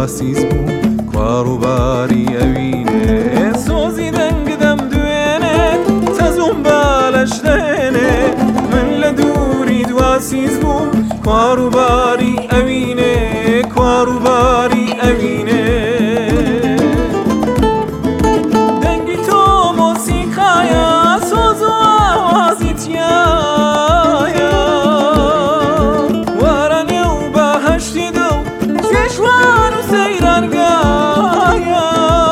دواسیز بوو کواڕووباری ئەوینێ سۆزی دەنگدەم دوێنێت تەزوم بالەش دێنێ من لە دووری دواسیز بوو کواڕووباری ئەوینێ کواڕووباری ئەوینێ دەنگی تۆ مۆسیقایە سۆز و ئاوازی تیایە وەرە نێو بەهەشتی دڵ پێشوان و سەیرانگایە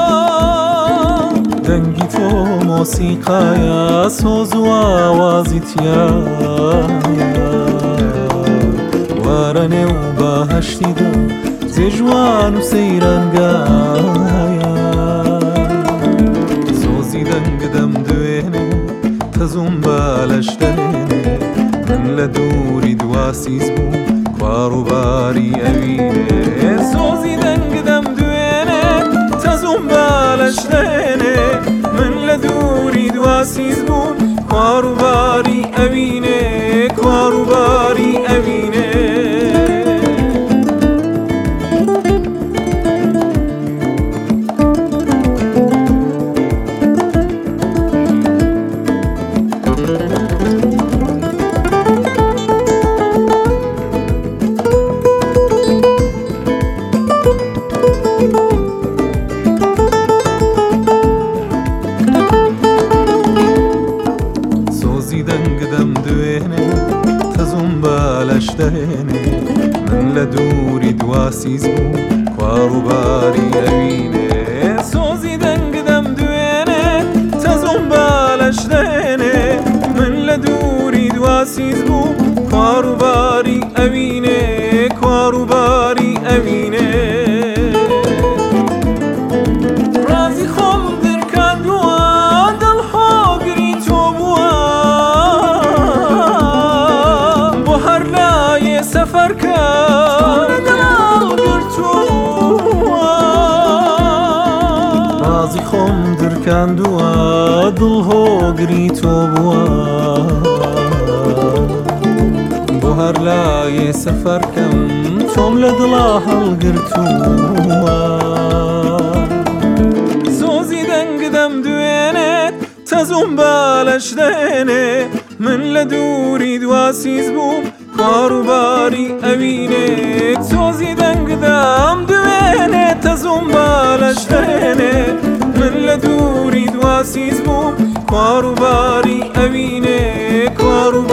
دەنگی تۆ مۆسیقایە سۆز و ئاوازی تیایە وەرە نێو بەهەشتی دڵ جێژوان و سەیرانگایە سۆزی دەنگدەم دوێنێ تەزوم بالەش دێنێ من لە دووری دواسیز بوو کواڕووباری ئەوینێ سۆزی دەنگدەم دوێنێ تەزوم بالەش دێنێ من لە دووری دواسیز بوو کواڕووباری ئەوینێ کواڕووباری ئەوینێ دەنگدەم دوێنێ تەزوم بالەش دێنێ من لە دووری دواسیز بوو کواڕووباری ئەوینێ سۆزی دەنگدەم دوێنێ تەزوم بالەش دێنێ من لە دووری دواسیز بوو کواڕووباری ئەوینێ کواڕووباری ئەوینێ ڕازی خۆم دەرکاندووە دڵخۆگری تۆ بووە سەفەرکە ڕازی خۆم دەرکاندووە دڵهۆگری تۆ بووە بۆ هەر لایێ سەفەرکەم تۆم لە دڵا هەڵگرتووە سۆزی دەنگدەم دوێنێت تەزوم بالەش دێنێ من لە دووری دواسیز بووم کواڕووباری ئەوینێ سۆزی دەنگدەم دوێنێ تەزوم بالەش دێنێ من لە دووری دواسیز بووم کواڕووباری ئەوینێ کواڕووباری